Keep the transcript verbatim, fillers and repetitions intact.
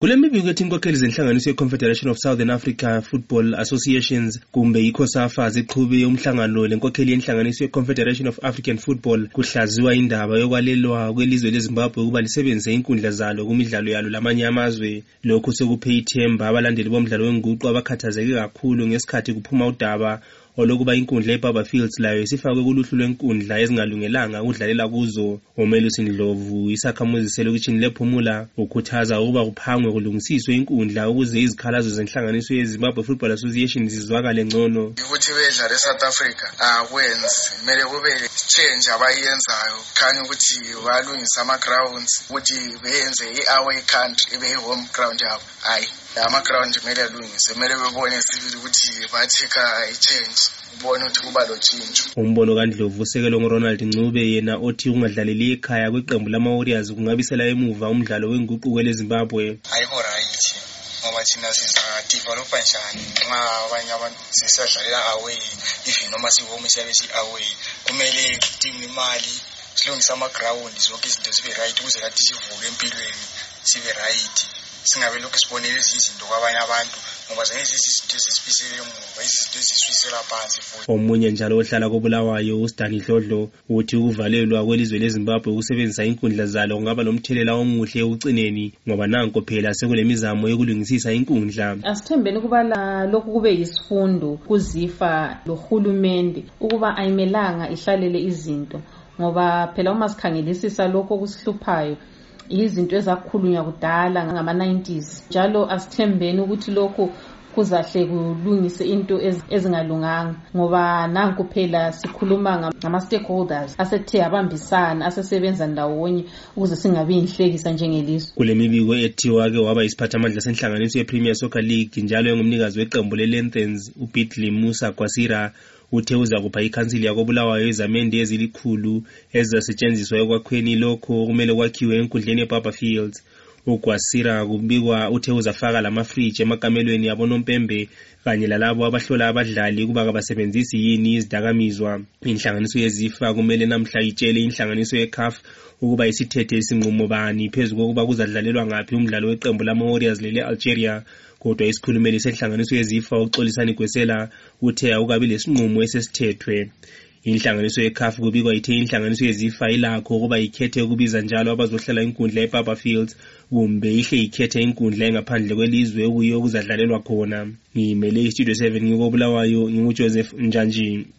Kule mibiko ethi inkokheli zenhlanganiso ye-Confederation of Southern Africa Football Associations kumbe i-COSAFA ziqhube umhlangano lenkokheli yenhlanganiso ye-Confederation of African Football kuhlaziwa indaba yokwalelwa kwelizwe leZimbabwe ukuba lisebenzise inkundla zalo kumidlalo yalo lamanye amazwe. Lokhu sekuphe ithemba abalandeli bomdlalo wenguqu abakhathazeke kakhulu ngesikhathi kuphuma udaba olokuba inkundla eBarberfields layo isifakwe kuluhlu lwenkundla ezingalungelanga ukudlalela kuzo. Umelusi Ndlovu, isakhamuzi selokishini lePhumula, ukhuthaza ukuba kuphangwe kulungisiswe inkundla ukuze izikhalazo zenhlanganiso yeZimbabwe Football Association zizwakale ngcono. Ukuthi bedlala eSouth Africa akwenzi kumele kube change abayenzayo khanye ukuthi balungisa ama grounds ukuthi beyenze iaway country ibe home ground yabo. Hayi ama ground kumele alungiswe, kumele bebone sibili ukuthi bathika i-change ubone ukuthi kuba lo tshintsho. Umbono kaNdlovu usekelwe nguRonald Ncube, yena othi ungadlaleli ekhaya kweqembu lama-Warriors kungabisela emuva umdlalo wenguqu kweleZimbabwe. Ayikho right ngoba thina sizadevelopa njani nxa abanye abantu sisadlalela away, even noma si-home siyabe si-away. Kumele kudinge imali silungise ama-ground, zonke izinto zibe right ukuze lathi sivuke empilweni sibe right, singabe lokhu sibonele izinto kwabanye abantu ngoba zonke izinto zisibisele emuva, izinto eziswisela phansi futhi. Omunye njalo ohlala koBulawayo, uSdani Dlodlo, uthi ukuvalelwa kwelizwe leZimbabwe ukusebenzisa inkundla zalo kungaba nomthelela omuhle ekucineni ngoba nanko phela sekulemizamo yokulungisisa inkundla. Asithembeni ukuba lokhu kube yisifundo kuzifa lohulumende ukuba ayimelanga ihlalele izinto ngoba phela uma sikhangelisisa lokho kusihluphayo izinto ezakhulunywa kudala ngama nineties. Njalo asithembeni ukuthi lokho kuzahle kulungise into ezingalunganga ngoba nanku phela sikhuluma ngama stakeholders asethe abambisana asesebenza ndawonye ukuze singabi inhlekisa njengelizwe. Kule mibiko ethiwa ke waba isiphathamandla senhlanganiso ye-Premier Soccer League njalo engumnikazi weqembu le-Lanterns uBitley Musa Gwasira uthe uza kupha ikhansili yakoBulawayo izamende ezilikhulu ezisetshenziswa ekwakhweni lokho kumele kwakhiwe enkundleni eBarberfields. uGwasira kubikwa uthe uzafaka lama-fridge emakamelweni yabonompembe kanye lalabo abahlola abadlali kuba kabasebenzisi yini izidakamizwa. Inhlanganiso yeZifa kumele namhla itshele inhlanganiso ye-C A F ukuba isithethe isinqumo bani phezu kokuba kuzadlalelwa ngaphi umdlalo weqembu lama-Warriors lele-Algeria. Kodwa isikhulumeli senhlanganiso yeZifa uXolisani Gwesela uthe akukabi lesinqumo esesithethwe. Inhlanganiso ye-C A F kubikwa ithe inhlanganiso yeZifa ilakho ukuba ikhethe ukubiza njalo abazohlala inkundla eBarberfields kumbe ihle ikhethe inkundla engaphandle kwelizwe okuyiyo okuzadlalelwa khona. Ngimele iStudio seven ngikoBulawayo, nginguJoseph Njanji.